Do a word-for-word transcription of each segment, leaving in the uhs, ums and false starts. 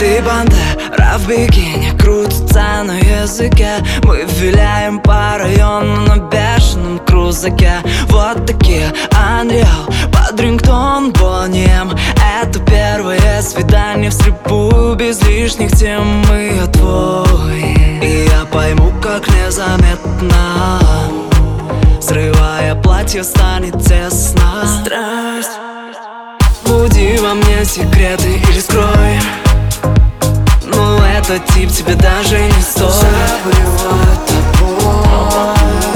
Ты бандера в бикини, крутится на языке. Мы виляем по району на бешеном крузаке. Вот такие Unreal, под рингтон Boniem. Это первое свидание в стрипу, без лишних тем. Мы твой, и я пойму, как незаметно, срывая платье, станет тесно. Страсть, буди во мне секреты или скрой. Ну, этот тип тебе даже не стоит. Забываю тобой.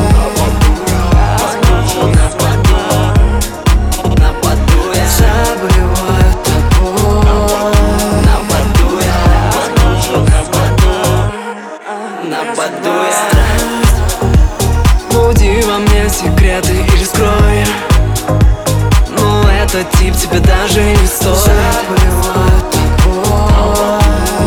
Нападу я. Забываю тобой. Нападу я. Нападу я. Буди во мне секреты или скрой. Ну, этот тип тебе даже не стоит. Забываю тобой.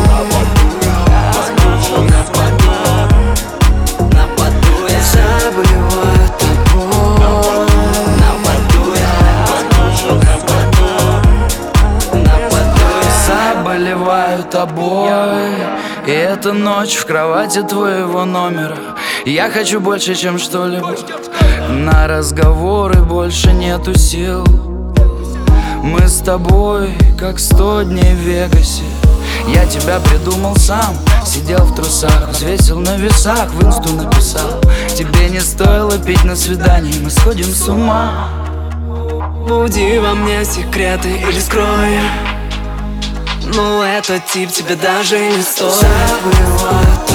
Заболеваю тобой, и эта ночь в кровати твоего номера. Я хочу больше, чем что-либо. На разговоры больше нету сил. Мы с тобой, как сто дней в Вегасе. Я тебя придумал сам, сидел в трусах, взвесил на весах, в инсту написал. Тебе не стоило пить на свидании, мы сходим с ума. Буди во мне секреты или скрой. Ну, этот тип тебе даже не стоит. Забываю